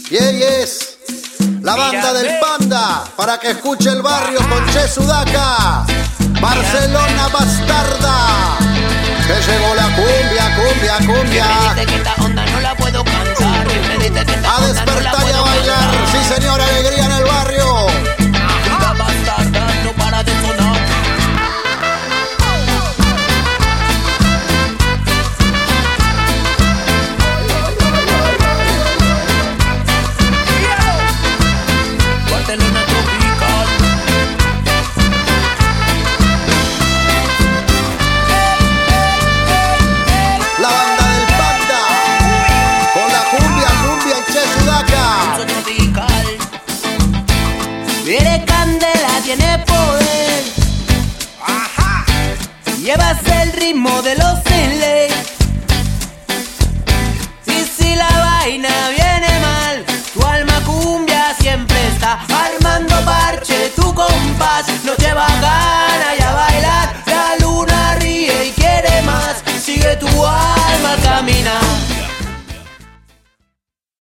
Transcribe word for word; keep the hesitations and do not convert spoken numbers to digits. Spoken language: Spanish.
Yeah, yes. La banda del Panda, para que escuche el barrio con Che Sudaca. Barcelona bastarda, que llegó la cumbia, cumbia, cumbia.